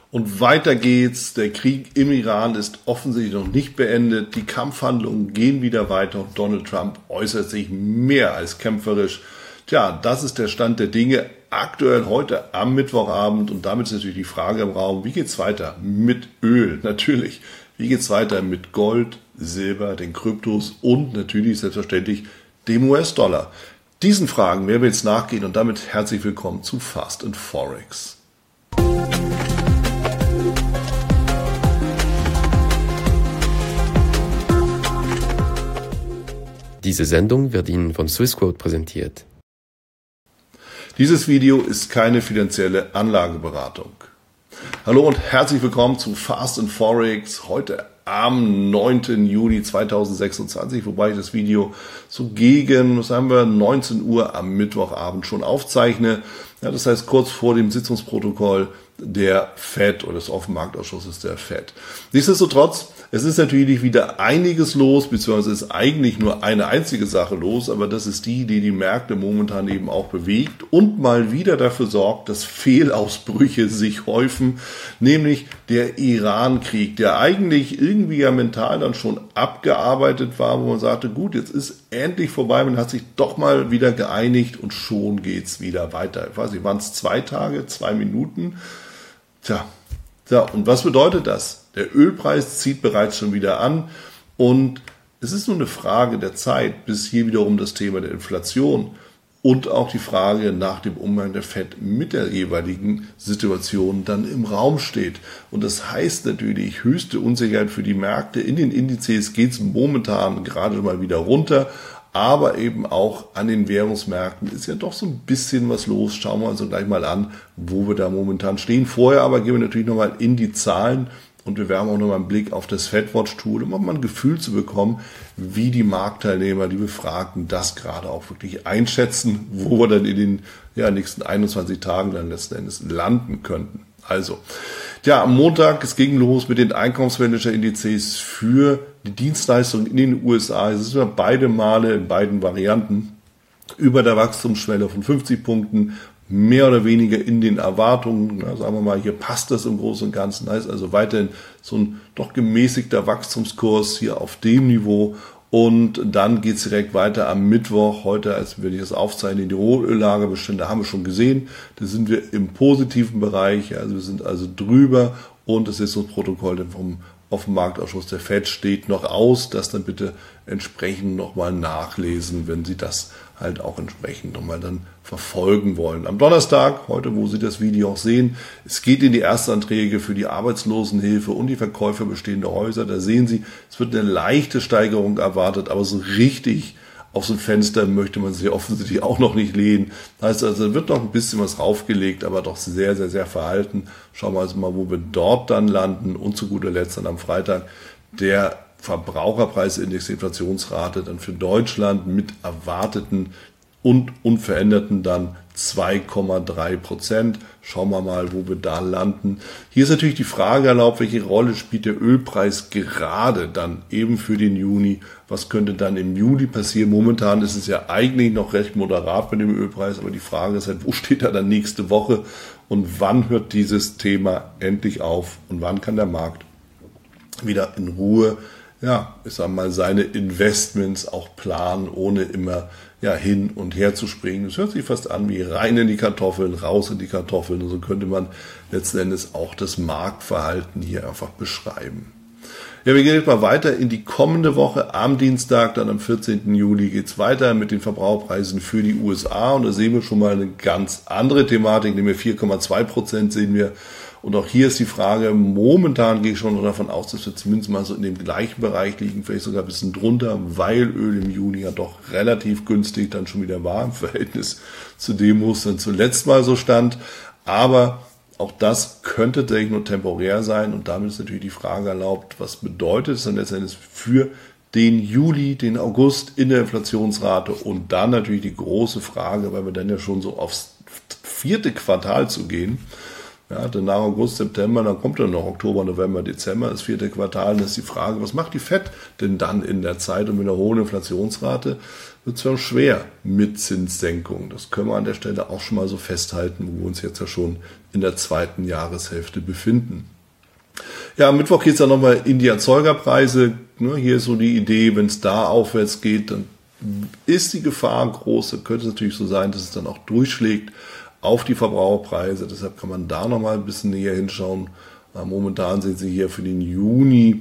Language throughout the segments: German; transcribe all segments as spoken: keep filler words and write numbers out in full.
Und weiter geht's. Der Krieg im Iran ist offensichtlich noch nicht beendet. Die Kampfhandlungen gehen wieder weiter und Donald Trump äußert sich mehr als kämpferisch. Tja, das ist der Stand der Dinge aktuell heute am Mittwochabend. Und damit ist natürlich die Frage im Raum, wie geht's weiter mit Öl? Natürlich. Wie geht's weiter mit Gold, Silber, den Kryptos und natürlich selbstverständlich dem U S-Dollar? Diesen Fragen werden wir jetzt nachgehen und damit herzlich willkommen zu Fast and Forex. Diese Sendung wird Ihnen von Swissquote präsentiert. Dieses Video ist keine finanzielle Anlageberatung. Hallo und herzlich willkommen zu Fast and Forex heute am neunten Juli zweitausendsechsundzwanzig, wobei ich das Video so gegen, was haben wir, neunzehn Uhr am Mittwochabend schon aufzeichne. Ja, das heißt kurz vor dem Sitzungsprotokoll der Fed oder des Offenmarktausschusses der Fed. Nichtsdestotrotz, es ist natürlich wieder einiges los, beziehungsweise ist eigentlich nur eine einzige Sache los, aber das ist die, die die Märkte momentan eben auch bewegt und mal wieder dafür sorgt, dass Fehlausbrüche sich häufen, nämlich der Iran-Krieg, der eigentlich irgendwie ja mental dann schon abgearbeitet war, wo man sagte, gut, jetzt ist endlich vorbei, man hat sich doch mal wieder geeinigt und schon geht's wieder weiter. Ich weiß nicht, waren es zwei Tage, zwei Minuten? Tja, ja, und was bedeutet das? Der Ölpreis zieht bereits schon wieder an und es ist nur eine Frage der Zeit, bis hier wiederum das Thema der Inflation und auch die Frage nach dem Umgang der Fed mit der jeweiligen Situation dann im Raum steht. Und das heißt natürlich höchste Unsicherheit für die Märkte. In den Indizes geht es momentan gerade mal wieder runter. Aber eben auch an den Währungsmärkten ist ja doch so ein bisschen was los. Schauen wir uns also gleich mal an, wo wir da momentan stehen. Vorher aber gehen wir natürlich nochmal in die Zahlen und wir werfen auch nochmal einen Blick auf das FedWatch-Tool, um auch mal ein Gefühl zu bekommen, wie die Marktteilnehmer, die Befragten, das gerade auch wirklich einschätzen, wo wir dann in den ja, nächsten einundzwanzig Tagen dann letzten Endes landen könnten. Also, ja, am Montag, es ging los mit den Einkommensmanager-Indizes für die Dienstleistungen in den U S A. Es sind beide Male in beiden Varianten über der Wachstumsschwelle von fünfzig Punkten, mehr oder weniger in den Erwartungen. Na, sagen wir mal, hier passt das im Großen und Ganzen. Heißt also weiterhin so ein doch gemäßigter Wachstumskurs hier auf dem Niveau. Und dann geht's direkt weiter am Mittwoch, heute, als wir das aufzeichnen, die Rohöllagerbestände haben wir schon gesehen. Da sind wir im positiven Bereich, also wir sind also drüber und das Sitzungsprotokoll vom Offenmarktausschuss der Fed steht noch aus. Das dann bitte entsprechend nochmal nachlesen, wenn Sie das halt auch entsprechend nochmal dann verfolgen wollen. Am Donnerstag, heute, wo Sie das Video auch sehen, es geht in die Erstanträge für die Arbeitslosenhilfe und die Verkäufe bestehender Häuser. Da sehen Sie, es wird eine leichte Steigerung erwartet, aber so richtig aus dem Fenster möchte man sich offensichtlich auch noch nicht lehnen. Das heißt also, da wird noch ein bisschen was raufgelegt, aber doch sehr, sehr, sehr verhalten. Schauen wir also mal, wo wir dort dann landen. Und zu guter Letzt dann am Freitag der Verbraucherpreisindex, die Inflationsrate dann für Deutschland mit erwarteten und unveränderten dann zwei Komma drei Prozent. Schauen wir mal, wo wir da landen. Hier ist natürlich die Frage erlaubt, welche Rolle spielt der Ölpreis gerade dann eben für den Juni? Was könnte dann im Juli passieren? Momentan ist es ja eigentlich noch recht moderat mit dem Ölpreis, aber die Frage ist halt, wo steht er dann nächste Woche und wann hört dieses Thema endlich auf und wann kann der Markt wieder in Ruhe, ja, ich sag mal, seine Investments auch planen, ohne immer ja hin und her zu springen. Das hört sich fast an wie rein in die Kartoffeln, raus in die Kartoffeln. Und so könnte man letzten Endes auch das Marktverhalten hier einfach beschreiben. Ja, wir gehen jetzt mal weiter in die kommende Woche. Am Dienstag, dann am vierzehnten Juli, geht's weiter mit den Verbraucherpreisen für die U S A. Und da sehen wir schon mal eine ganz andere Thematik, nämlich vier Komma zwei Prozent sehen wir. Und auch hier ist die Frage, momentan gehe ich schon davon aus, dass wir zumindest mal so in dem gleichen Bereich liegen, vielleicht sogar ein bisschen drunter, weil Öl im Juni ja doch relativ günstig dann schon wieder war im Verhältnis zu dem, wo es dann zuletzt mal so stand. Aber auch das könnte tatsächlich nur temporär sein und damit ist natürlich die Frage erlaubt, was bedeutet es dann letztendlich für den Juli, den August in der Inflationsrate und dann natürlich die große Frage, weil wir dann ja schon so aufs vierte Quartal zu gehen. Ja, denn nach August, September, dann kommt dann noch Oktober, November, Dezember, das vierte Quartal. Und das ist die Frage, was macht die Fed denn dann in der Zeit? Und mit einer hohen Inflationsrate wird es dann schwer mit Zinssenkung. Das können wir an der Stelle auch schon mal so festhalten, wo wir uns jetzt ja schon in der zweiten Jahreshälfte befinden. Ja, am Mittwoch geht es dann nochmal in die Erzeugerpreise. Hier ist so die Idee, wenn es da aufwärts geht, dann ist die Gefahr groß. Dann könnte es natürlich so sein, dass es dann auch durchschlägt auf die Verbraucherpreise. Deshalb kann man da nochmal ein bisschen näher hinschauen. Momentan sehen Sie hier für den Juni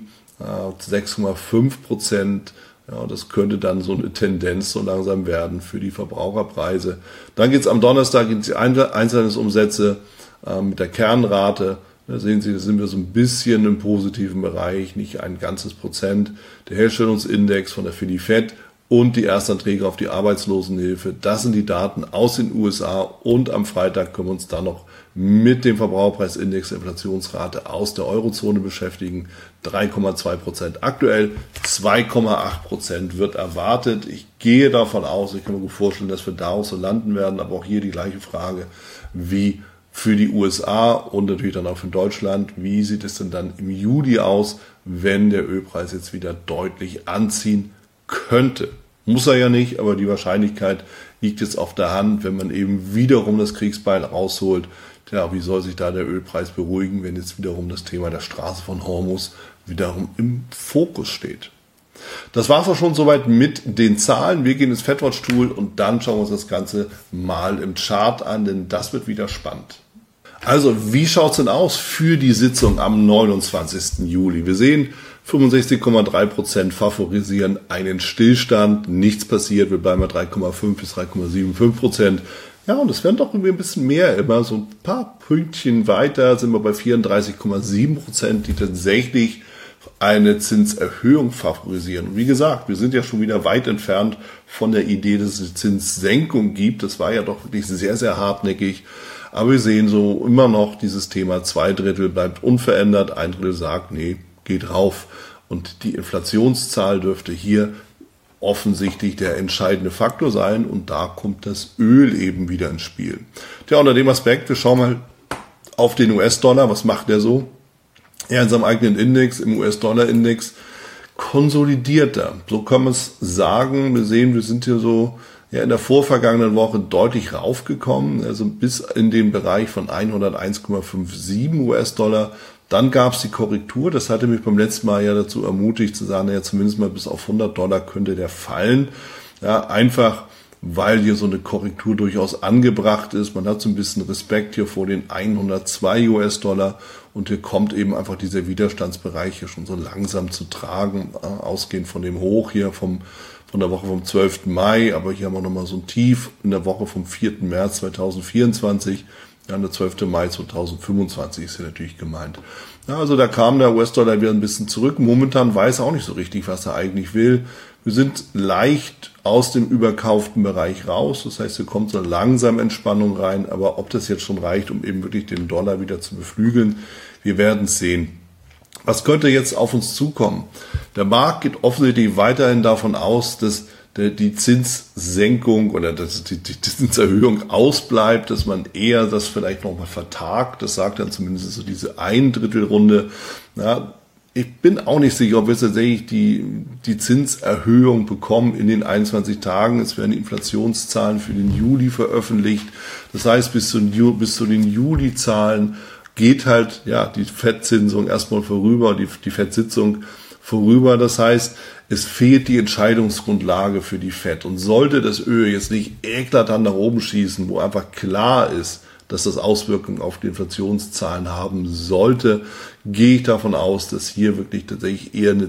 sechs Komma fünf Prozent. Ja, das könnte dann so eine Tendenz so langsam werden für die Verbraucherpreise. Dann geht es am Donnerstag in die Einzelhandelsumsätze äh, mit der Kernrate. Da sehen Sie, da sind wir so ein bisschen im positiven Bereich, nicht ein ganzes Prozent. Der Herstellungsindex von der Fed und die Erstanträge auf die Arbeitslosenhilfe, das sind die Daten aus den U S A. Und am Freitag können wir uns dann noch mit dem Verbraucherpreisindex der Inflationsrate aus der Eurozone beschäftigen. drei Komma zwei Prozent aktuell, zwei Komma acht Prozent wird erwartet. Ich gehe davon aus, ich kann mir gut vorstellen, dass wir da auch so landen werden, aber auch hier die gleiche Frage wie für die U S A und natürlich dann auch für Deutschland. Wie sieht es denn dann im Juli aus, wenn der Ölpreis jetzt wieder deutlich anziehen könnte? Muss er ja nicht, aber die Wahrscheinlichkeit liegt jetzt auf der Hand, wenn man eben wiederum das Kriegsbeil rausholt. Tja, wie soll sich da der Ölpreis beruhigen, wenn jetzt wiederum das Thema der Straße von Hormuz wiederum im Fokus steht? Das war es auch schon soweit mit den Zahlen. Wir gehen ins FedWatch-Tool und dann schauen wir uns das Ganze mal im Chart an, denn das wird wieder spannend. Also, wie schaut es denn aus für die Sitzung am neunundzwanzigsten Juli? Wir sehen, fünfundsechzig Komma drei Prozent favorisieren einen Stillstand. Nichts passiert. Wir bleiben bei drei Komma fünf bis drei Komma fünfundsiebzig Prozent. Ja, und es werden doch irgendwie ein bisschen mehr. Immer so ein paar Pünktchen weiter sind wir bei vierunddreißig Komma sieben Prozent, die tatsächlich eine Zinserhöhung favorisieren. Und wie gesagt, wir sind ja schon wieder weit entfernt von der Idee, dass es eine Zinssenkung gibt. Das war ja doch wirklich sehr, sehr hartnäckig. Aber wir sehen so immer noch dieses Thema, zwei Drittel bleibt unverändert, ein Drittel sagt, nee, geht rauf. Und die Inflationszahl dürfte hier offensichtlich der entscheidende Faktor sein. Und da kommt das Öl eben wieder ins Spiel. Tja, unter dem Aspekt, wir schauen mal auf den U S-Dollar. Was macht der so? Ja, in seinem eigenen Index, im U S-Dollar-Index, konsolidiert er. So kann man es sagen. Wir sehen, wir sind hier so ja in der vorvergangenen Woche deutlich raufgekommen, also bis in den Bereich von hunderteins Komma siebenundfünfzig U S-Dollar. Dann gab es die Korrektur. Das hatte mich beim letzten Mal ja dazu ermutigt zu sagen, ja zumindest mal bis auf hundert Dollar könnte der fallen. Ja, einfach weil hier so eine Korrektur durchaus angebracht ist. Man hat so ein bisschen Respekt hier vor den hundertzwei U S-Dollar und hier kommt eben einfach dieser Widerstandsbereich hier schon so langsam zu tragen, ausgehend von dem Hoch hier vom, von der Woche vom zwölften Mai. Aber hier haben wir nochmal so ein Tief in der Woche vom vierten März zweitausendvierundzwanzig. Ja, der zwölfte Mai zweitausendfünfundzwanzig ist hier natürlich gemeint. Ja, also da kam der U S-Dollar wieder ein bisschen zurück. Momentan weiß er auch nicht so richtig, was er eigentlich will. Wir sind leicht aus dem überkauften Bereich raus. Das heißt, hier kommt so langsam Entspannung rein. Aber ob das jetzt schon reicht, um eben wirklich den Dollar wieder zu beflügeln, wir werden es sehen. Was könnte jetzt auf uns zukommen? Der Markt geht offensichtlich weiterhin davon aus, dass die Zinssenkung oder dass die Zinserhöhung ausbleibt, dass man eher das vielleicht nochmal vertagt. Das sagt dann zumindest so diese Ein-Drittel-Runde. Ja, ich bin auch nicht sicher, ob wir tatsächlich die, die Zinserhöhung bekommen in den einundzwanzig Tagen. Es werden die Inflationszahlen für den Juli veröffentlicht. Das heißt, bis zu, bis zu den Juli-Zahlen geht halt ja die Fed-Zinsung erstmal vorüber, die, die Fed-Sitzung vorüber. Das heißt, es fehlt die Entscheidungsgrundlage für die Fed. Und sollte das Öl jetzt nicht eklatant nach oben schießen, wo einfach klar ist, dass das Auswirkungen auf die Inflationszahlen haben sollte, gehe ich davon aus, dass hier wirklich tatsächlich eher eine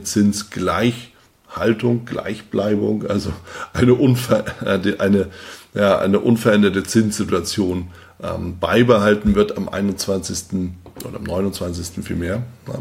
Zinsgleichhaltung, Gleichbleibung, also eine, unver eine, ja, eine unveränderte Zinssituation ähm, beibehalten wird am einundzwanzigsten oder am neunundzwanzigsten vielmehr.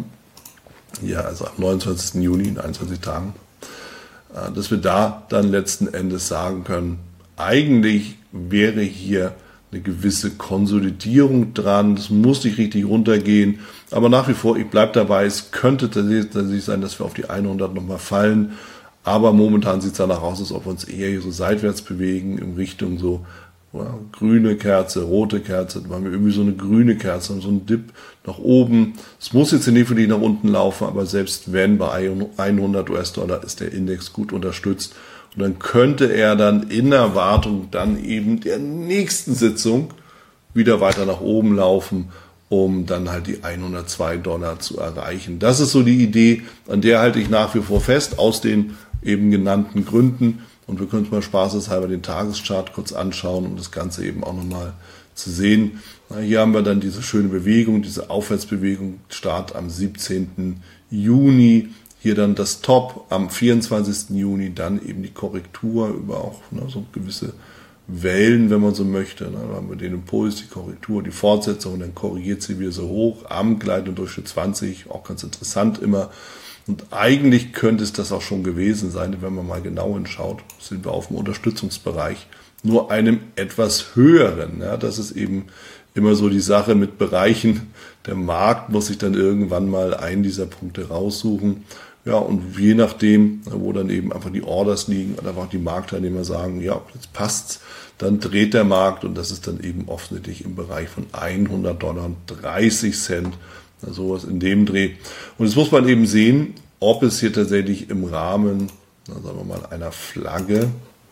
Ja, also am neunundzwanzigsten Juni in einundzwanzig Tagen. Äh, dass wir da dann letzten Endes sagen können, eigentlich wäre hier eine gewisse Konsolidierung dran. Das muss nicht richtig runtergehen. Aber nach wie vor, ich bleibe dabei, es könnte tatsächlich sein, dass wir auf die hundert nochmal fallen. Aber momentan sieht es danach aus, als ob wir uns eher so seitwärts bewegen in Richtung so ja, grüne Kerze, rote Kerze, dann haben wir irgendwie so eine grüne Kerze, so einen Dip nach oben. Es muss jetzt nicht wirklich nach unten laufen, aber selbst wenn bei hundert US-Dollar ist der Index gut unterstützt. Und dann könnte er dann in Erwartung dann eben der nächsten Sitzung wieder weiter nach oben laufen, um dann halt die hundertzwei Dollar zu erreichen. Das ist so die Idee, an der halte ich nach wie vor fest, aus den eben genannten Gründen. Und wir können uns mal spaßeshalber den Tageschart kurz anschauen, um das Ganze eben auch nochmal zu sehen. Na, hier haben wir dann diese schöne Bewegung, diese Aufwärtsbewegung, Start am siebzehnten Juni. Hier dann das Top am vierundzwanzigsten Juni, dann eben die Korrektur über auch ne, so gewisse Wellen, wenn man so möchte. Ne, dann haben wir den Impuls, die Korrektur, die Fortsetzung und dann korrigiert sie wieder so hoch am gleitenden Durchschnitt zwanzig, auch ganz interessant immer. Und eigentlich könnte es das auch schon gewesen sein, wenn man mal genau hinschaut, sind wir auf dem Unterstützungsbereich, nur einem etwas höheren. Ja, das ist eben immer so die Sache mit Bereichen. Der Markt muss sich dann irgendwann mal einen dieser Punkte raussuchen. Ja, und je nachdem, wo dann eben einfach die Orders liegen oder einfach die Marktteilnehmer sagen, ja, jetzt passt's, dann dreht der Markt und das ist dann eben offensichtlich im Bereich von hundert Dollar und dreißig Cent, sowas in dem Dreh. Und jetzt muss man eben sehen, ob es hier tatsächlich im Rahmen, na, sagen wir mal, einer Flagge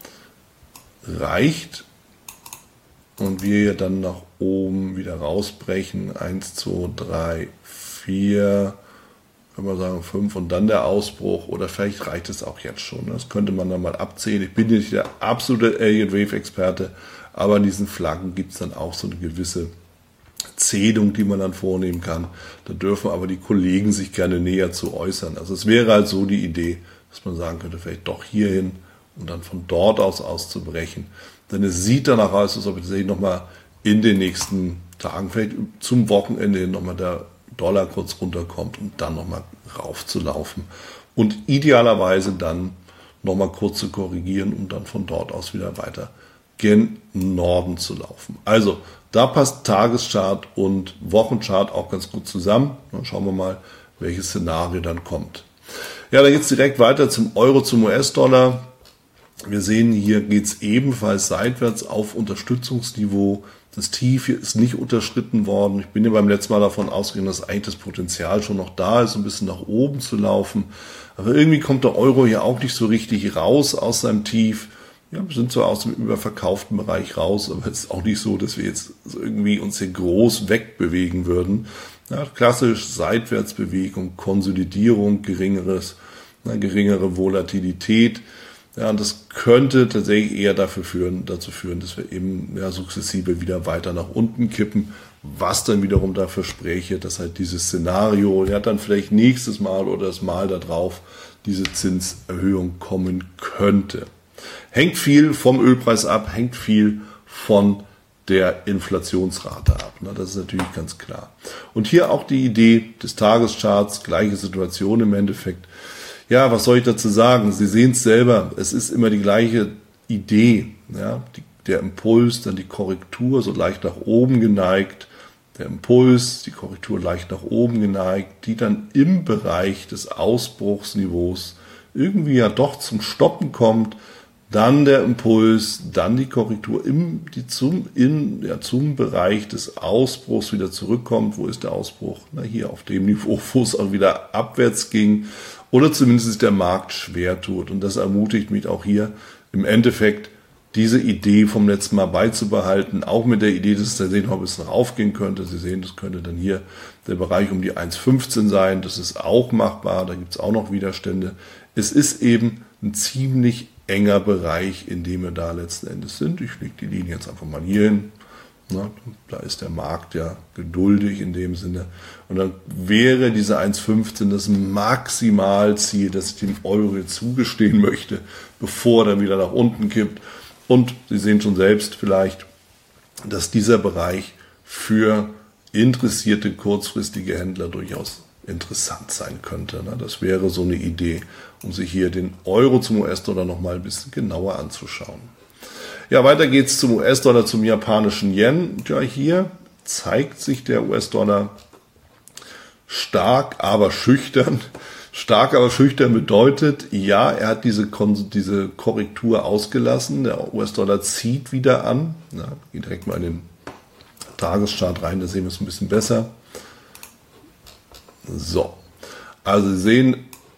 reicht und wir hier dann nach oben wieder rausbrechen, eins, zwei, drei, vier, können wir sagen fünf und dann der Ausbruch oder vielleicht reicht es auch jetzt schon. Das könnte man dann mal abzählen. Ich bin nicht der absolute Elliott Wave Experte, aber in diesen Flaggen gibt es dann auch so eine gewisse Zählung, die man dann vornehmen kann. Da dürfen aber die Kollegen sich gerne näher zu äußern. Also es wäre halt so die Idee, dass man sagen könnte, vielleicht doch hierhin und dann von dort aus auszubrechen. Denn es sieht danach aus, als ob tatsächlich nochmal in den nächsten Tagen, vielleicht zum Wochenende hin nochmal der Dollar kurz runterkommt und dann nochmal rauf zu laufen und idealerweise dann nochmal kurz zu korrigieren, um dann von dort aus wieder weiter gen Norden zu laufen. Also da passt Tageschart und Wochenchart auch ganz gut zusammen. Dann schauen wir mal, welches Szenario dann kommt. Ja, dann geht es direkt weiter zum Euro, zum U S-Dollar. Wir sehen, hier geht es ebenfalls seitwärts auf Unterstützungsniveau. Das Tief hier ist nicht unterschritten worden. Ich bin ja beim letzten Mal davon ausgegangen, dass eigentlich das Potenzial schon noch da ist, ein bisschen nach oben zu laufen. Aber irgendwie kommt der Euro hier auch nicht so richtig raus aus seinem Tief. Ja, wir sind zwar aus dem überverkauften Bereich raus, aber es ist auch nicht so, dass wir jetzt irgendwie uns hier groß wegbewegen würden. Ja, klassisch Seitwärtsbewegung, Konsolidierung, geringeres, eine geringere Volatilität. Ja, und das könnte tatsächlich eher dafür führen, dazu führen, dass wir eben ja, sukzessive wieder weiter nach unten kippen, was dann wiederum dafür spräche, dass halt dieses Szenario, ja dann vielleicht nächstes Mal oder das Mal darauf diese Zinserhöhung kommen könnte. Hängt viel vom Ölpreis ab, hängt viel von der Inflationsrate ab. Ne? Das ist natürlich ganz klar. Und hier auch die Idee des Tagescharts, gleiche Situation im Endeffekt. Ja, was soll ich dazu sagen? Sie sehen es selber, es ist immer die gleiche Idee. Ja? Die, der Impuls, dann die Korrektur so leicht nach oben geneigt, der Impuls, die Korrektur leicht nach oben geneigt, die dann im Bereich des Ausbruchsniveaus irgendwie ja doch zum Stoppen kommt, dann der Impuls, dann die Korrektur im, die zum, in, ja, zum Bereich des Ausbruchs wieder zurückkommt. Wo ist der Ausbruch? Na, hier auf dem Niveau, wo es auch wieder abwärts ging oder zumindest der Markt schwer tut. Und das ermutigt mich auch hier im Endeffekt, diese Idee vom letzten Mal beizubehalten, auch mit der Idee, dass es tatsächlich noch ein bisschen raufgehen könnte. Sie sehen, das könnte dann hier der Bereich um die eins Komma fünfzehn sein. Das ist auch machbar, da gibt es auch noch Widerstände. Es ist eben ein ziemlich enger Bereich, in dem wir da letzten Endes sind. Ich lege die Linie jetzt einfach mal hier hin. Na, da ist der Markt ja geduldig in dem Sinne. Und dann wäre diese eins Komma fünfzehn das Maximalziel, das ich dem Euro jetzt zugestehen möchte, bevor er dann wieder nach unten kippt. Und Sie sehen schon selbst vielleicht, dass dieser Bereich für interessierte kurzfristige Händler durchaus interessant sein könnte. Das wäre so eine Idee, um sich hier den Euro zum U S-Dollar nochmal ein bisschen genauer anzuschauen. Ja, weiter geht's zum U S-Dollar, zum japanischen Yen. Ja, hier zeigt sich der U S-Dollar stark, aber schüchtern. Stark, aber schüchtern bedeutet, ja, er hat diese, diese Korrektur ausgelassen. Der U S-Dollar zieht wieder an. Ja, geh direkt mal in den Tageschart rein, da sehen wir es ein bisschen besser. So, also Sie sehen,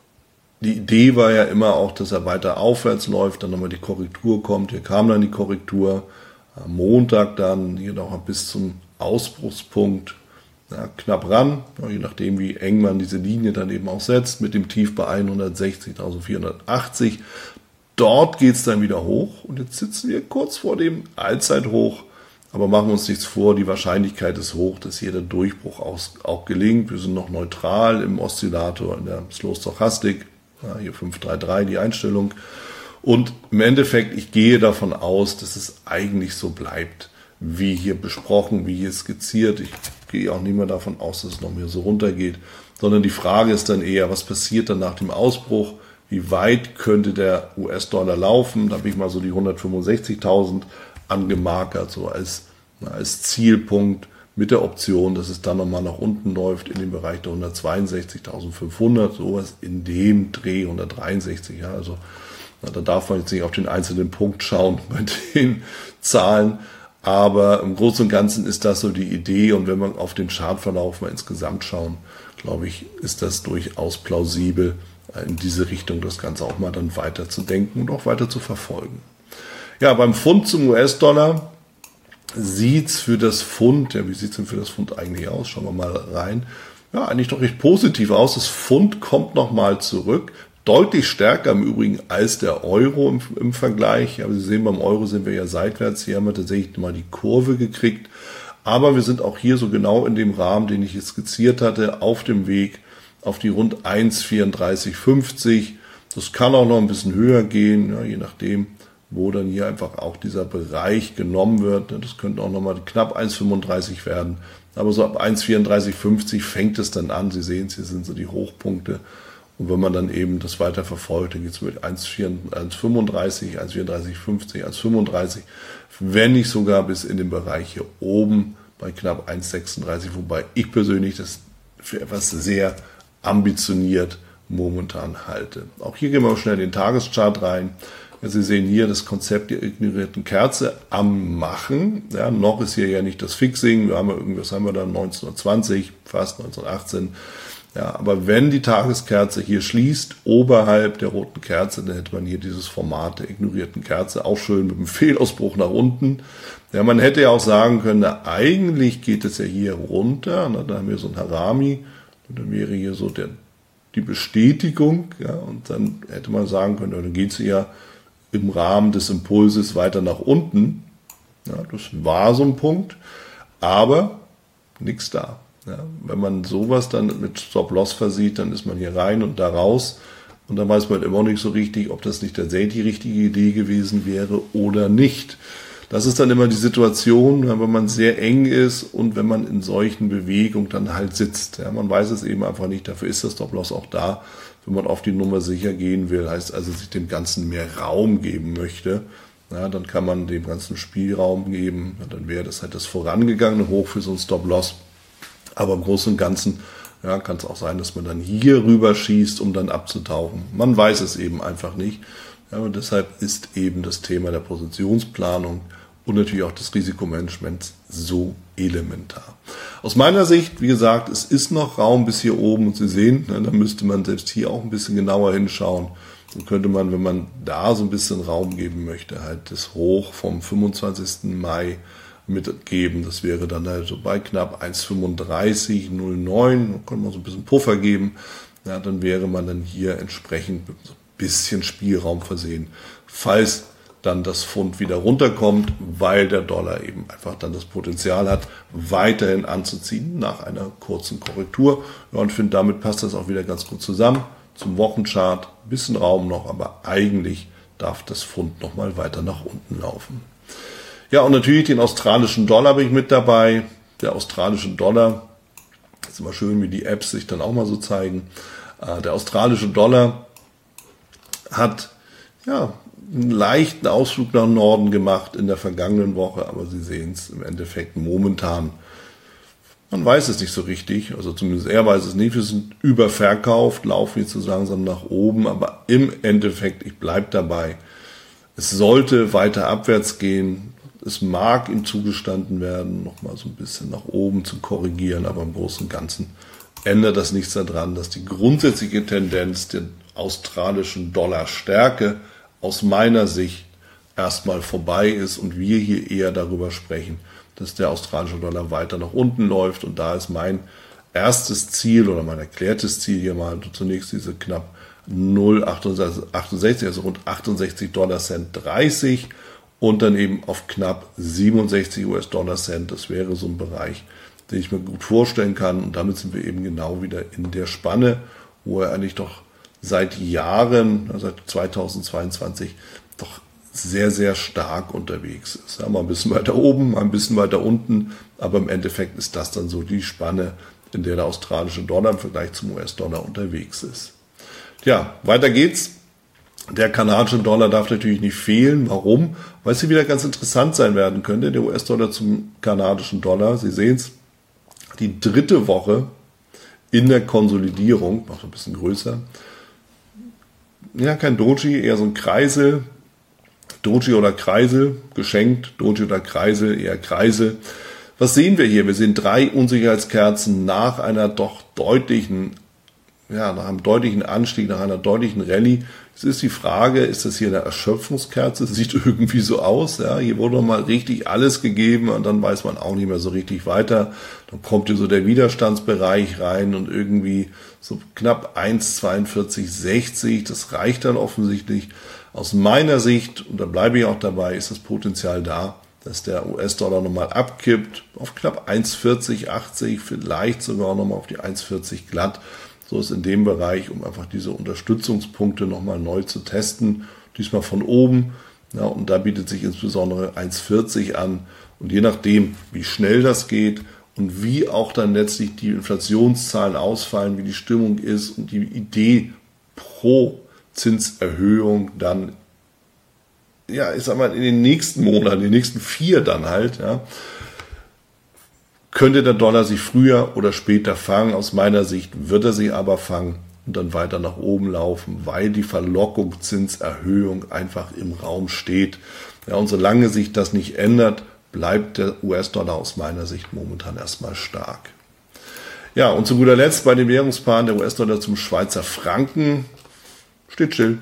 die Idee war ja immer auch, dass er weiter aufwärts läuft, dann nochmal die Korrektur kommt. Hier kam dann die Korrektur, am Montag dann hier noch bis zum Ausbruchspunkt, ja, knapp ran, je nachdem wie eng man diese Linie dann eben auch setzt, mit dem Tief bei hundertsechzigtausendvierhundertachtzig. Dort geht es dann wieder hoch und jetzt sitzen wir kurz vor dem Allzeithoch, aber machen wir uns nichts vor, die Wahrscheinlichkeit ist hoch, dass hier der Durchbruch auch gelingt. Wir sind noch neutral im Oszillator, in der Slow Stochastik, ja, hier fünf drei drei die Einstellung. Und im Endeffekt, ich gehe davon aus, dass es eigentlich so bleibt, wie hier besprochen, wie hier skizziert. Ich gehe auch nicht mehr davon aus, dass es noch mehr so runtergeht, sondern die Frage ist dann eher, was passiert dann nach dem Ausbruch? Wie weit könnte der U S-Dollar laufen? Da habe ich mal so die hundertfünfundsechzigtausend angemarkert, so als, als Zielpunkt mit der Option, dass es dann nochmal nach unten läuft in den Bereich der hundertzweiundsechzigtausendfünfhundert, sowas in dem Dreh, hundertdreiundsechzig, ja, also na, da darf man jetzt nicht auf den einzelnen Punkt schauen bei den Zahlen, aber im Großen und Ganzen ist das so die Idee und wenn wir auf den Chartverlauf mal insgesamt schauen, glaube ich, ist das durchaus plausibel, in diese Richtung das Ganze auch mal dann weiter zu denken und auch weiter zu verfolgen. Ja, beim Pfund zum U S-Dollar sieht es für das Pfund, ja, wie sieht es denn für das Pfund eigentlich aus? Schauen wir mal rein. Ja, eigentlich doch recht positiv aus. Das Pfund kommt nochmal zurück. Deutlich stärker im Übrigen als der Euro im, im Vergleich. Ja, Sie sehen, beim Euro sind wir ja seitwärts. Hier haben wir tatsächlich mal die Kurve gekriegt. Aber wir sind auch hier so genau in dem Rahmen, den ich jetzt skizziert hatte, auf dem Weg auf die rund eins Komma vierunddreißig fünfzig. Das kann auch noch ein bisschen höher gehen, ja, je nachdem, wo dann hier einfach auch dieser Bereich genommen wird. Das könnte auch nochmal knapp eins Komma fünfunddreißig werden. Aber so ab eins Komma vierunddreißig fünfzig fängt es dann an. Sie sehen es, hier sind so die Hochpunkte. Und wenn man dann eben das weiter verfolgt, dann geht es mit eins Komma fünfunddreißig, eins Komma vierunddreißig fünfzig, eins Komma fünfunddreißig, wenn nicht sogar bis in den Bereich hier oben bei knapp eins Komma sechsunddreißig, wobei ich persönlich das für etwas sehr ambitioniert momentan halte. Auch hier gehen wir schnell in den Tageschart rein. Ja, Sie sehen hier das Konzept der ignorierten Kerze am Machen. Ja, noch ist hier ja nicht das Fixing. Wir haben ja irgendwas haben wir da neunzehnhundertzwanzig, fast neunzehnhundertachtzehn. Ja, aber wenn die Tageskerze hier schließt, oberhalb der roten Kerze, dann hätte man hier dieses Format der ignorierten Kerze, auch schön mit einem Fehlausbruch nach unten. Ja, man hätte ja auch sagen können, na, eigentlich geht es ja hier runter, na, da haben wir so ein Harami, und dann wäre hier so der, die Bestätigung, ja, und dann hätte man sagen können, dann geht es ja im Rahmen des Impulses weiter nach unten. Ja, das war so ein Punkt, aber nichts da. Ja, wenn man sowas dann mit Stop-Loss versieht, dann ist man hier rein und da raus und dann weiß man immer noch nicht so richtig, ob das nicht tatsächlich die richtige Idee gewesen wäre oder nicht. Das ist dann immer die Situation, wenn man sehr eng ist und wenn man in solchen Bewegungen dann halt sitzt. Ja, man weiß es eben einfach nicht, dafür ist das Stop-Loss auch da, wenn man auf die Nummer sicher gehen will, heißt also sich dem Ganzen mehr Raum geben möchte. Ja, dann kann man dem ganzen Spielraum geben, dann wäre das halt das vorangegangene Hoch für so ein Stop-Loss. Aber im Großen und Ganzen ja, kann es auch sein, dass man dann hier rüber schießt, um dann abzutauchen. Man weiß es eben einfach nicht. Ja, und deshalb ist eben das Thema der Positionsplanung und natürlich auch des Risikomanagements so elementar. Aus meiner Sicht, wie gesagt, es ist noch Raum bis hier oben und Sie sehen, ne, da müsste man selbst hier auch ein bisschen genauer hinschauen. Dann könnte man, wenn man da so ein bisschen Raum geben möchte, halt das Hoch vom fünfundzwanzigsten Mai mitgeben. Das wäre dann halt so bei knapp eins Komma fünfunddreißig null neun. Da könnte man so ein bisschen Puffer geben. Ja, dann wäre man dann hier entsprechend mit so ein bisschen Spielraum versehen, falls dann das Pfund wieder runterkommt, weil der Dollar eben einfach dann das Potenzial hat, weiterhin anzuziehen nach einer kurzen Korrektur. Ja, und ich finde, damit passt das auch wieder ganz gut zusammen. Zum Wochenchart ein bisschen Raum noch, aber eigentlich darf das Pfund nochmal weiter nach unten laufen. Ja, und natürlich den australischen Dollar bin ich mit dabei. Der australische Dollar, das ist immer schön, wie die Apps sich dann auch mal so zeigen. Der australische Dollar hat ja einen leichten Ausflug nach Norden gemacht in der vergangenen Woche, aber Sie sehen es im Endeffekt momentan Man weiß es nicht so richtig, also zumindest er weiß es nicht. Wir sind überverkauft, laufen jetzt so langsam nach oben, aber im Endeffekt, ich bleibe dabei, es sollte weiter abwärts gehen. Es mag ihm zugestanden werden, nochmal so ein bisschen nach oben zu korrigieren, aber im Großen und Ganzen ändert das nichts daran, dass die grundsätzliche Tendenz der australischen Dollarstärke aus meiner Sicht erstmal vorbei ist und wir hier eher darüber sprechen, dass der australische Dollar weiter nach unten läuft. Und da ist mein erstes Ziel oder mein erklärtes Ziel hier mal zunächst diese knapp null Komma achtundsechzig, also rund achtundsechzig Dollar Cent dreißig und dann eben auf knapp siebenundsechzig US-Dollar Cent. Das wäre so ein Bereich, den ich mir gut vorstellen kann. Und damit sind wir eben genau wieder in der Spanne, wo er eigentlich doch seit Jahren, seit zweitausendzweiundzwanzig, doch sehr, sehr stark unterwegs ist. Ja, mal ein bisschen weiter oben, mal ein bisschen weiter unten, aber im Endeffekt ist das dann so die Spanne, in der der australische Dollar im Vergleich zum U S-Dollar unterwegs ist. Ja, weiter geht's. Der kanadische Dollar darf natürlich nicht fehlen. Warum? Weil es hier wieder ganz interessant sein werden könnte, der U S-Dollar zum kanadischen Dollar. Sie sehen es, die dritte Woche in der Konsolidierung, macht ein bisschen größer. Ja, kein Doji, eher so ein Kreisel. Doji oder Kreisel, geschenkt, Doji oder Kreisel, eher Kreisel. Was sehen wir hier? Wir sehen drei Unsicherheitskerzen nach einer doch deutlichen, ja, nach einem deutlichen Anstieg, nach einer deutlichen Rallye. Jetzt ist die Frage, ist das hier eine Erschöpfungskerze? Sieht irgendwie so aus, ja. Hier wurde nochmal richtig alles gegeben und dann weiß man auch nicht mehr so richtig weiter. Dann kommt hier so der Widerstandsbereich rein und irgendwie so knapp eins Komma zweiundvierzig sechzig. Das reicht dann offensichtlich. Aus meiner Sicht, und da bleibe ich auch dabei, ist das Potenzial da, dass der U S-Dollar nochmal abkippt auf knapp eins Komma vierzig achtzig, vielleicht sogar nochmal auf die eins Komma vierzig glatt. So ist in dem Bereich, um einfach diese Unterstützungspunkte nochmal neu zu testen. Diesmal von oben. Ja, und da bietet sich insbesondere eins Komma vierzig an. Und je nachdem, wie schnell das geht und wie auch dann letztlich die Inflationszahlen ausfallen, wie die Stimmung ist und die Idee pro Zinserhöhung dann, ja, ich sag mal, in den nächsten Monaten, in den nächsten vier dann halt, ja, könnte der Dollar sich früher oder später fangen. Aus meiner Sicht wird er sich aber fangen und dann weiter nach oben laufen, weil die Verlockung Zinserhöhung einfach im Raum steht. Ja, und solange sich das nicht ändert, bleibt der U S-Dollar aus meiner Sicht momentan erstmal stark. Ja, und zu guter Letzt bei den Währungspaaren der U S-Dollar zum Schweizer Franken. Steht still.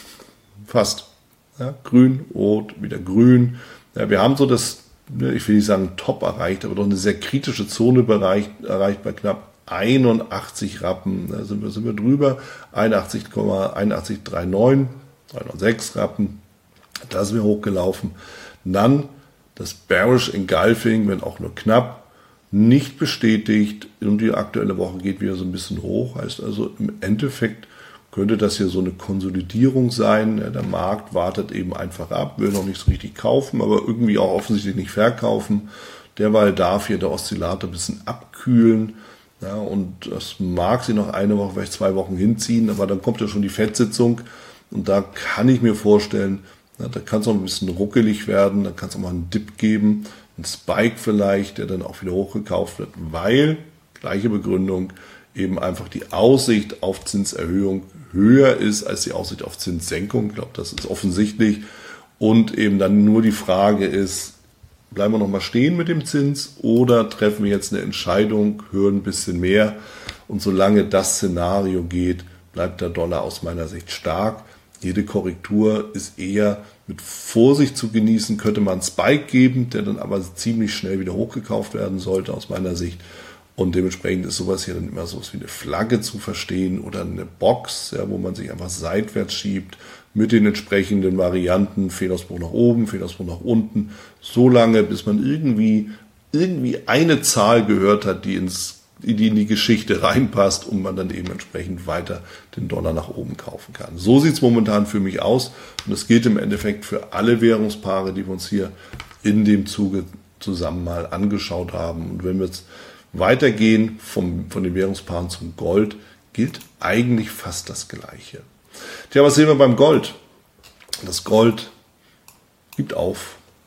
Fast. Ja, grün, rot, wieder grün. Ja, wir haben so das, ich will nicht sagen Top erreicht, aber doch eine sehr kritische Zone erreicht, erreicht bei knapp einundachtzig Rappen. Da sind wir, sind wir drüber. einundachtzig Komma einundachtzig Komma neunundneunzig, dreihundertsechs Rappen. Da sind wir hochgelaufen. Dann das Bearish Engulfing, wenn auch nur knapp, nicht bestätigt. Und die aktuelle Woche geht wieder so ein bisschen hoch. Heißt also im Endeffekt könnte das hier so eine Konsolidierung sein. Der Markt wartet eben einfach ab, will noch nicht so richtig kaufen, aber irgendwie auch offensichtlich nicht verkaufen. Derweil darf hier der Oszillator ein bisschen abkühlen. Ja, und das mag sie noch eine Woche, vielleicht zwei Wochen hinziehen, aber dann kommt ja schon die Fed-Sitzung. Und da kann ich mir vorstellen, ja, da kann es auch ein bisschen ruckelig werden, da kann es auch mal einen Dip geben, einen Spike vielleicht, der dann auch wieder hochgekauft wird, weil, gleiche Begründung, eben einfach die Aussicht auf Zinserhöhung höher ist als die Aussicht auf Zinssenkung. Ich glaube, das ist offensichtlich. Und eben dann nur die Frage ist, bleiben wir noch mal stehen mit dem Zins oder treffen wir jetzt eine Entscheidung, hören ein bisschen mehr. Und solange das Szenario geht, bleibt der Dollar aus meiner Sicht stark. Jede Korrektur ist eher mit Vorsicht zu genießen, könnte man einen Spike geben, der dann aber ziemlich schnell wieder hochgekauft werden sollte aus meiner Sicht. Und dementsprechend ist sowas hier dann immer so wie eine Flagge zu verstehen oder eine Box, ja, wo man sich einfach seitwärts schiebt mit den entsprechenden Varianten, Fehlausbruch nach oben, Fehlausbruch nach unten, so lange, bis man irgendwie, irgendwie eine Zahl gehört hat, die, ins, die in die Geschichte reinpasst und man dann eben entsprechend weiter den Dollar nach oben kaufen kann. So sieht es momentan für mich aus und das gilt im Endeffekt für alle Währungspaare, die wir uns hier in dem Zuge zusammen mal angeschaut haben. Und wenn wir jetzt weitergehen vom, von den Währungspaaren zum Gold, gilt eigentlich fast das Gleiche. Tja, was sehen wir beim Gold? Das Gold gibt auf.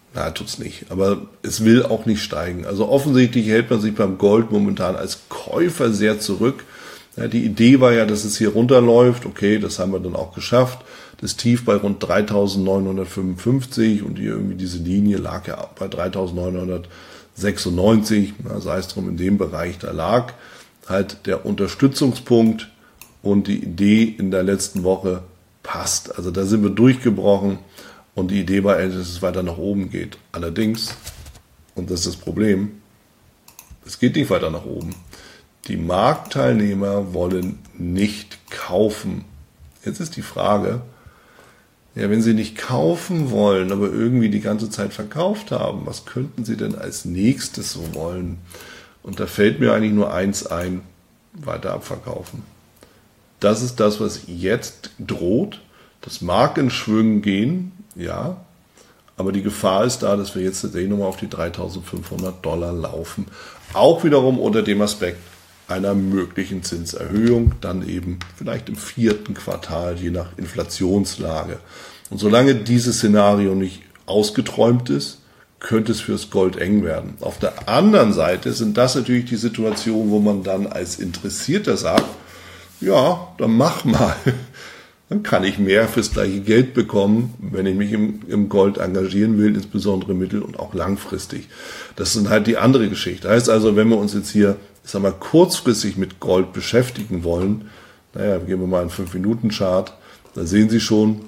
Na, tut's nicht. Aber es will auch nicht steigen. Also offensichtlich hält man sich beim Gold momentan als Käufer sehr zurück. Ja, die Idee war ja, dass es hier runterläuft. Okay, das haben wir dann auch geschafft. Das Tief bei rund dreitausendneunhundertfünfundfünfzig und hier irgendwie diese Linie lag ja bei dreitausendneunhundertsechsundneunzig. Na, sei es drum, in dem Bereich, da lag halt der Unterstützungspunkt und die Idee in der letzten Woche passt. Also da sind wir durchgebrochen und die Idee war, dass es weiter nach oben geht. Allerdings, und das ist das Problem, es geht nicht weiter nach oben. Die Marktteilnehmer wollen nicht kaufen. Jetzt ist die Frage, ja, wenn sie nicht kaufen wollen, aber irgendwie die ganze Zeit verkauft haben, was könnten sie denn als nächstes so wollen? Und da fällt mir eigentlich nur eins ein, weiter abverkaufen. Das ist das, was jetzt droht. Das mag in Schwüngen gehen, ja, aber die Gefahr ist da, dass wir jetzt tatsächlich nochmal auf die dreitausendfünfhundert Dollar laufen. Auch wiederum unter dem Aspekt einer möglichen Zinserhöhung, dann eben vielleicht im vierten Quartal, je nach Inflationslage. Und solange dieses Szenario nicht ausgeträumt ist, könnte es fürs Gold eng werden. Auf der anderen Seite sind das natürlich die Situationen, wo man dann als Interessierter sagt, ja, dann mach mal. Dann kann ich mehr fürs gleiche Geld bekommen, wenn ich mich im, im Gold engagieren will, insbesondere mittel- und auch langfristig. Das ist halt die andere Geschichte. Das heißt also, wenn wir uns jetzt hier, ich sag mal, kurzfristig mit Gold beschäftigen wollen, naja, gehen wir mal einen fünf Minuten Chart, da sehen Sie schon,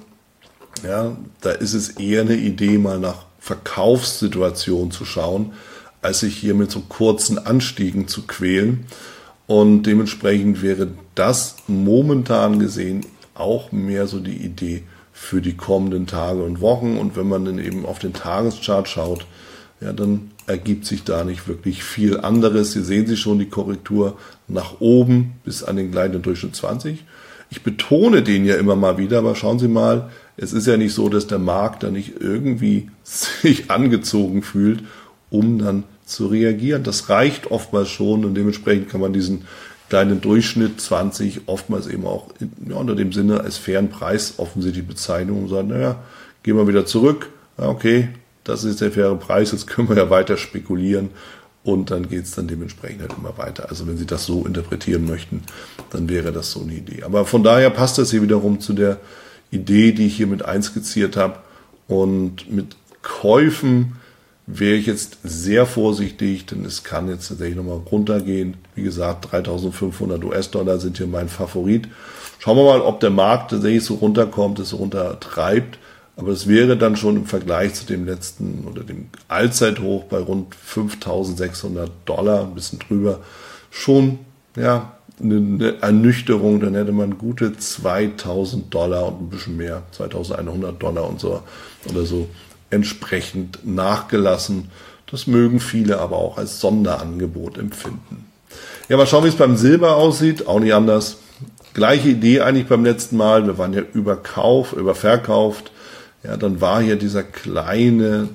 ja, da ist es eher eine Idee, mal nach Verkaufssituationen zu schauen, als sich hier mit so kurzen Anstiegen zu quälen. Und dementsprechend wäre das momentan gesehen auch mehr so die Idee für die kommenden Tage und Wochen. Und wenn man dann eben auf den Tageschart schaut, ja, dann ergibt sich da nicht wirklich viel anderes. Hier sehen Sie schon die Korrektur nach oben bis an den gleitenden Durchschnitt zwanzig. Ich betone den ja immer mal wieder, aber schauen Sie mal, es ist ja nicht so, dass der Markt da nicht irgendwie sich angezogen fühlt, um dann zu reagieren. Das reicht oftmals schon und dementsprechend kann man diesen kleinen Durchschnitt zwanzig oftmals eben auch in, ja, unter dem Sinne als fairen Preis offensichtlich bezeichnen und sagen, naja, gehen wir wieder zurück, ja, okay, das ist der faire Preis, jetzt können wir ja weiter spekulieren und dann geht es dann dementsprechend halt immer weiter. Also wenn Sie das so interpretieren möchten, dann wäre das so eine Idee. Aber von daher passt das hier wiederum zu der Idee, die ich hier mit einskizziert habe und mit Käufen wäre ich jetzt sehr vorsichtig, denn es kann jetzt tatsächlich nochmal runtergehen. Wie gesagt, dreitausendfünfhundert US-Dollar sind hier mein Favorit. Schauen wir mal, ob der Markt tatsächlich so runterkommt, es runtertreibt. Aber es wäre dann schon im Vergleich zu dem letzten oder dem Allzeithoch bei rund fünftausendsechshundert Dollar, ein bisschen drüber, schon ja, eine Ernüchterung. Dann hätte man gute zweitausend Dollar und ein bisschen mehr, zweitausendeinhundert Dollar und so oder so entsprechend nachgelassen. Das mögen viele aber auch als Sonderangebot empfinden. Ja, mal schauen, wie es beim Silber aussieht. Auch nicht anders. Gleiche Idee eigentlich beim letzten Mal. Wir waren ja überkauf, überverkauft. Ja, dann war hier dieser kleine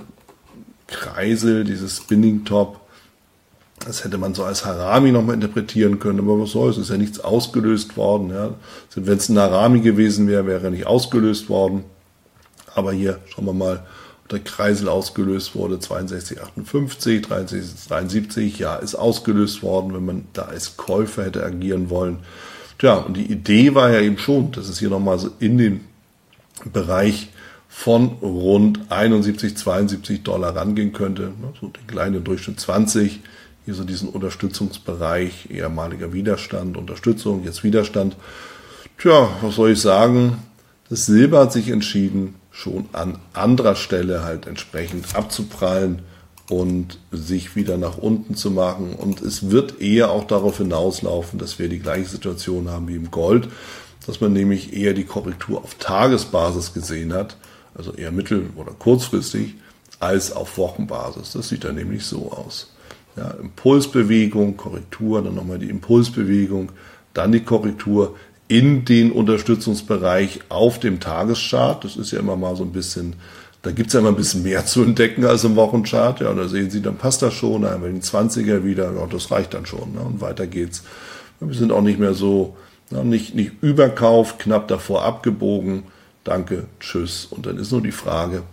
Kreisel, dieses Spinning Top. Das hätte man so als Harami nochmal interpretieren können. Aber was soll's? Es ist ja nichts ausgelöst worden. Ja. Wenn es ein Harami gewesen wäre, wäre er nicht ausgelöst worden. Aber hier, schauen wir mal, der Kreisel ausgelöst wurde, zweiundsechzig achtundfünfzig, dreiundsechzig dreiundsiebzig, ja, ist ausgelöst worden, wenn man da als Käufer hätte agieren wollen. Tja, und die Idee war ja eben schon, dass es hier nochmal so in den Bereich von rund einundsiebzig, zweiundsiebzig Dollar rangehen könnte, so den kleinen Durchschnitt zwanzig, hier so diesen Unterstützungsbereich, ehemaliger Widerstand, Unterstützung, jetzt Widerstand. Tja, was soll ich sagen? Das Silber hat sich entschieden, schon an anderer Stelle halt entsprechend abzuprallen und sich wieder nach unten zu machen. Und es wird eher auch darauf hinauslaufen, dass wir die gleiche Situation haben wie im Gold, dass man nämlich eher die Korrektur auf Tagesbasis gesehen hat, also eher mittel- oder kurzfristig, als auf Wochenbasis. Das sieht dann nämlich so aus. Ja, Impulsbewegung, Korrektur, dann nochmal die Impulsbewegung, dann die Korrektur in den Unterstützungsbereich auf dem Tageschart. Das ist ja immer mal so ein bisschen, da gibt es ja immer ein bisschen mehr zu entdecken als im Wochenchart. Ja, und da sehen Sie, dann passt das schon, dann haben wir den zwanziger wieder, ja, das reicht dann schon. Ne? Und weiter geht's. Wir sind auch nicht mehr so, ja, nicht, nicht Überkauf, knapp davor abgebogen. Danke, tschüss. Und dann ist nur die Frage,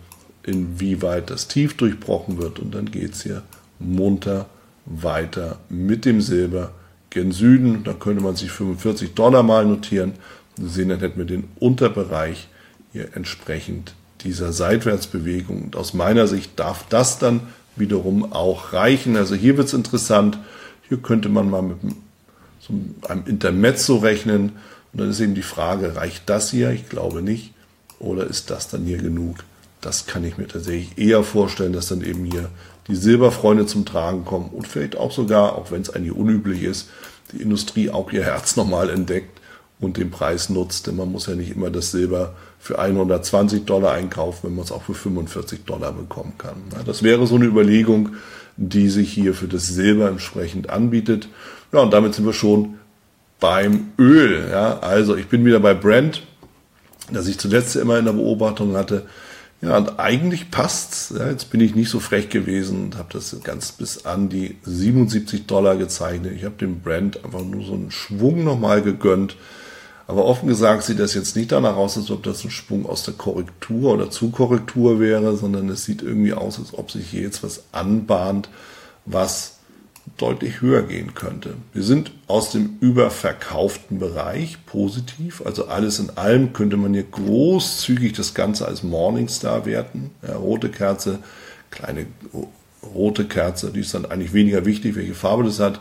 inwieweit das Tief durchbrochen wird. Und dann geht es hier munter weiter mit dem Silber gen Süden. Da könnte man sich fünfundvierzig Dollar mal notieren. Sie sehen, dann hätten wir den Unterbereich hier entsprechend dieser Seitwärtsbewegung. Und aus meiner Sicht darf das dann wiederum auch reichen. Also hier wird es interessant. Hier könnte man mal mit so einem Intermezzo rechnen. Und dann ist eben die Frage, reicht das hier? Ich glaube nicht. Oder ist das dann hier genug? Das kann ich mir tatsächlich eher vorstellen, dass dann eben hier die Silberfreunde zum Tragen kommen und vielleicht auch sogar, auch wenn es eigentlich unüblich ist, die Industrie auch ihr Herz nochmal entdeckt und den Preis nutzt. Denn man muss ja nicht immer das Silber für hundertzwanzig Dollar einkaufen, wenn man es auch für fünfundvierzig Dollar bekommen kann. Das wäre so eine Überlegung, die sich hier für das Silber entsprechend anbietet. Ja, und damit sind wir schon beim Öl. Ja, also ich bin wieder bei Brent, das ich zuletzt immer in der Beobachtung hatte. Ja, und eigentlich passt's. Ja, jetzt bin ich nicht so frech gewesen und habe das ganz bis an die siebenundsiebzig Dollar gezeichnet. Ich habe dem Brent einfach nur so einen Schwung nochmal gegönnt. Aber offen gesagt sieht das jetzt nicht danach aus, als ob das ein Schwung aus der Korrektur oder Zukorrektur wäre, sondern es sieht irgendwie aus, als ob sich hier jetzt was anbahnt, was deutlich höher gehen könnte. Wir sind aus dem überverkauften Bereich positiv, also alles in allem könnte man hier großzügig das Ganze als Morningstar werten. Ja, rote Kerze, kleine rote Kerze, die ist dann eigentlich weniger wichtig, welche Farbe das hat.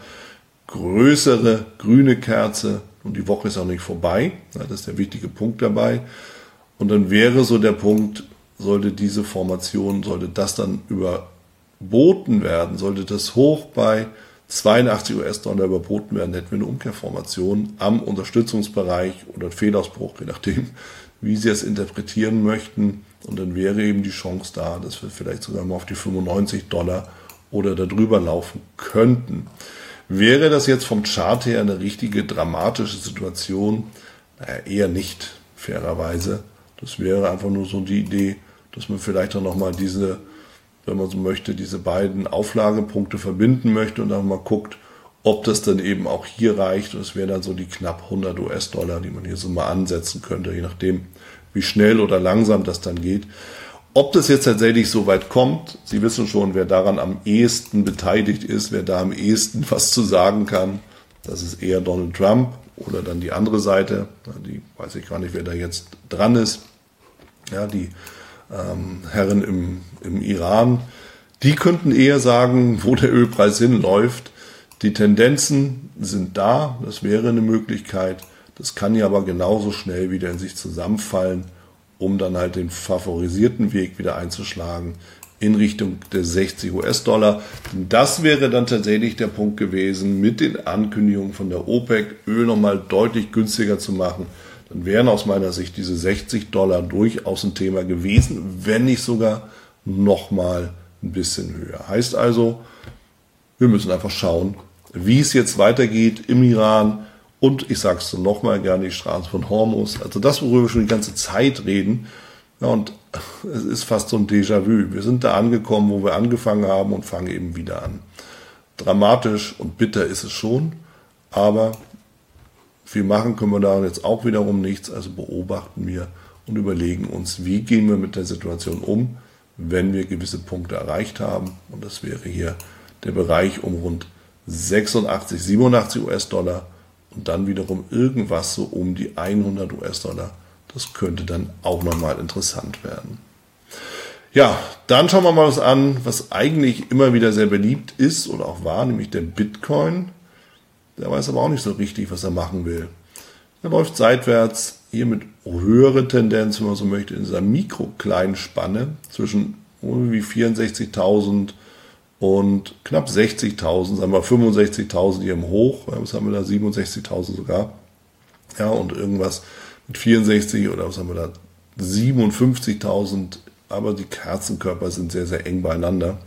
Größere grüne Kerze und die Woche ist auch nicht vorbei. Ja, das ist der wichtige Punkt dabei. Und dann wäre so der Punkt, sollte diese Formation, sollte das dann überboten werden, sollte das hoch bei zweiundachtzig US-Dollar überboten werden, hätten wir eine Umkehrformation am Unterstützungsbereich oder einen Fehlausbruch, je nachdem, wie Sie es interpretieren möchten. Und dann wäre eben die Chance da, dass wir vielleicht sogar mal auf die fünfundneunzig Dollar oder darüber laufen könnten. Wäre das jetzt vom Chart her eine richtige dramatische Situation? Naja, eher nicht, fairerweise. Das wäre einfach nur so die Idee, dass man vielleicht auch nochmal diese, wenn man so möchte, diese beiden Auflagepunkte verbinden möchte und dann mal guckt, ob das dann eben auch hier reicht. Und es wären dann so die knapp hundert US-Dollar, die man hier so mal ansetzen könnte, je nachdem, wie schnell oder langsam das dann geht. Ob das jetzt tatsächlich so weit kommt, Sie wissen schon, wer daran am ehesten beteiligt ist, wer da am ehesten was zu sagen kann, das ist eher Donald Trump oder dann die andere Seite, die weiß ich gar nicht, wer da jetzt dran ist, ja, die ähm, Herren im, im Iran, die könnten eher sagen, wo der Ölpreis hinläuft. Die Tendenzen sind da, das wäre eine Möglichkeit, das kann ja aber genauso schnell wieder in sich zusammenfallen, um dann halt den favorisierten Weg wieder einzuschlagen in Richtung der sechzig US-Dollar. Das wäre dann tatsächlich der Punkt gewesen, mit den Ankündigungen von der OPEC, Öl nochmal deutlich günstiger zu machen. Dann wären aus meiner Sicht diese sechzig Dollar durchaus ein Thema gewesen, wenn nicht sogar nochmal ein bisschen höher. Heißt also, wir müssen einfach schauen, wie es jetzt weitergeht im Iran. Und ich sage es so nochmal gerne, die Straße von Hormuz. Also das, worüber wir schon die ganze Zeit reden. Ja, und es ist fast so ein Déjà-vu. Wir sind da angekommen, wo wir angefangen haben und fangen eben wieder an. Dramatisch und bitter ist es schon, aber viel machen können wir da jetzt auch wiederum nichts. Also beobachten wir und überlegen uns, wie gehen wir mit der Situation um, wenn wir gewisse Punkte erreicht haben. Und das wäre hier der Bereich um rund sechsundachtzig, siebenundachtzig US-Dollar. Und dann wiederum irgendwas so um die hundert US-Dollar. Das könnte dann auch nochmal interessant werden. Ja, dann schauen wir mal was an, was eigentlich immer wieder sehr beliebt ist oder auch war, nämlich der Bitcoin. Der weiß aber auch nicht so richtig, was er machen will. Er läuft seitwärts, hier mit höherer Tendenz, wenn man so möchte, in dieser mikrokleinen Spanne zwischen irgendwie vierundsechzigtausend und knapp sechzigtausend, sagen wir fünfundsechzigtausend hier im Hoch, was haben wir da, siebenundsechzigtausend sogar, ja, und irgendwas mit vierundsechzig oder was haben wir da, siebenundfünfzigtausend, aber die Kerzenkörper sind sehr, sehr eng beieinander.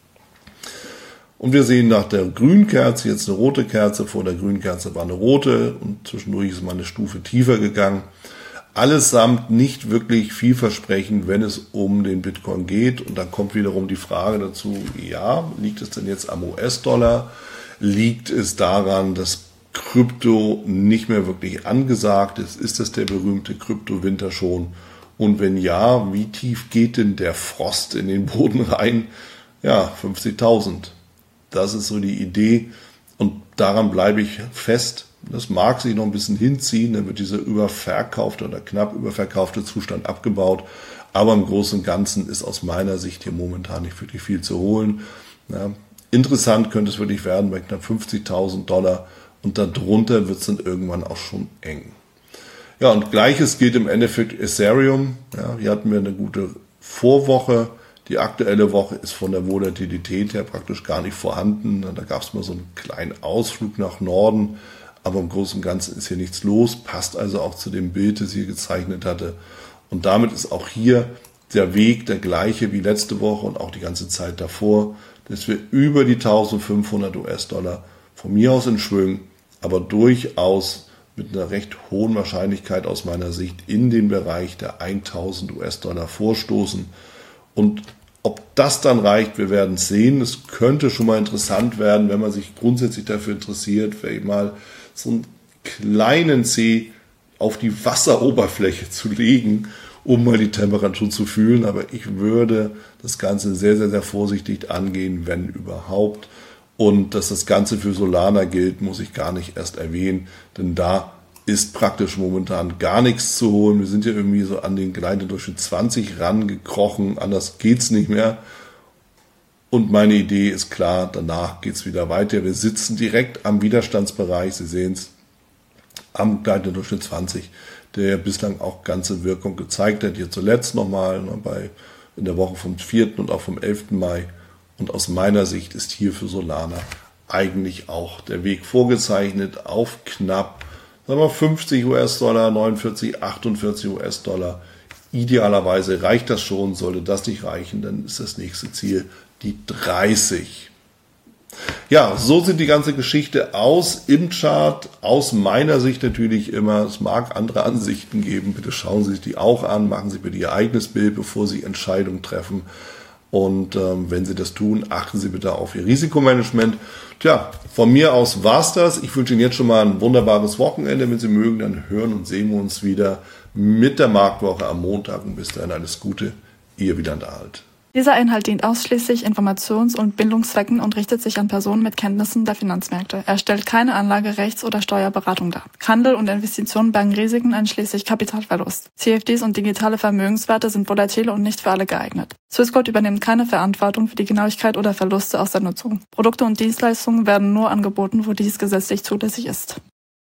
Und wir sehen nach der grünen Kerze jetzt eine rote Kerze, vor der grünen Kerze war eine rote und zwischendurch ist mal eine Stufe tiefer gegangen. Allesamt nicht wirklich vielversprechend, wenn es um den Bitcoin geht. Und dann kommt wiederum die Frage dazu, ja, liegt es denn jetzt am U S-Dollar? Liegt es daran, dass Krypto nicht mehr wirklich angesagt ist? Ist das der berühmte Kryptowinter schon? Und wenn ja, wie tief geht denn der Frost in den Boden rein? Ja, fünfzigtausend. Das ist so die Idee und daran bleibe ich fest. Das mag sich noch ein bisschen hinziehen, dann wird dieser überverkaufte oder knapp überverkaufte Zustand abgebaut. Aber im Großen und Ganzen ist aus meiner Sicht hier momentan nicht wirklich viel zu holen. Ja, interessant könnte es wirklich werden bei knapp fünfzigtausend Dollar und darunter wird es dann irgendwann auch schon eng. Ja, und Gleiches gilt im Endeffekt Ethereum. Ja, hier hatten wir eine gute Vorwoche. Die aktuelle Woche ist von der Volatilität her praktisch gar nicht vorhanden. Da gab es mal so einen kleinen Ausflug nach Norden, aber im Großen und Ganzen ist hier nichts los. Passt also auch zu dem Bild, das ich hier gezeichnet hatte. Und damit ist auch hier der Weg der gleiche wie letzte Woche und auch die ganze Zeit davor, dass wir über die eintausendfünfhundert US-Dollar von mir aus in Schwung, aber durchaus mit einer recht hohen Wahrscheinlichkeit aus meiner Sicht in den Bereich der tausend US-Dollar vorstoßen. Und ob das dann reicht, wir werden es sehen. Es könnte schon mal interessant werden, wenn man sich grundsätzlich dafür interessiert, vielleicht mal so einen kleinen Zeh auf die Wasseroberfläche zu legen, um mal die Temperatur zu fühlen. Aber ich würde das Ganze sehr, sehr, sehr vorsichtig angehen, wenn überhaupt. Und dass das Ganze für Solana gilt, muss ich gar nicht erst erwähnen, denn da ist praktisch momentan gar nichts zu holen. Wir sind ja irgendwie so an den Gleitendurchschnitt zwanzig rangekrochen, anders geht's nicht mehr. Und meine Idee ist klar, danach geht's wieder weiter. Wir sitzen direkt am Widerstandsbereich, Sie sehen es, am Gleitendurchschnitt zwanzig, der bislang auch ganze Wirkung gezeigt hat. Hier zuletzt nochmal ne, bei in der Woche vom vierten und auch vom elften Mai. Und aus meiner Sicht ist hier für Solana eigentlich auch der Weg vorgezeichnet auf knapp sagen wir fünfzig US-Dollar, neunundvierzig, achtundvierzig US-Dollar. Idealerweise reicht das schon. Sollte das nicht reichen, dann ist das nächste Ziel die dreißig. Ja, so sieht die ganze Geschichte aus im Chart. Aus meiner Sicht natürlich immer. Es mag andere Ansichten geben. Bitte schauen Sie sich die auch an. Machen Sie bitte Ihr eigenes Bild, bevor Sie Entscheidungen treffen. Und ähm, wenn Sie das tun, achten Sie bitte auf Ihr Risikomanagement. Tja, von mir aus war's das. Ich wünsche Ihnen jetzt schon mal ein wunderbares Wochenende. Wenn Sie mögen, dann hören und sehen wir uns wieder mit der Marktwoche am Montag. Und bis dahin alles Gute. Ihr Wieland-Alt. Dieser Inhalt dient ausschließlich Informations- und Bildungszwecken und richtet sich an Personen mit Kenntnissen der Finanzmärkte. Er stellt keine Anlage-, Rechts- oder Steuerberatung dar. Handel und Investitionen bergen Risiken einschließlich Kapitalverlust. C F Ds und digitale Vermögenswerte sind volatile und nicht für alle geeignet. Swissquote übernimmt keine Verantwortung für die Genauigkeit oder Verluste aus der Nutzung. Produkte und Dienstleistungen werden nur angeboten, wo dies gesetzlich zulässig ist.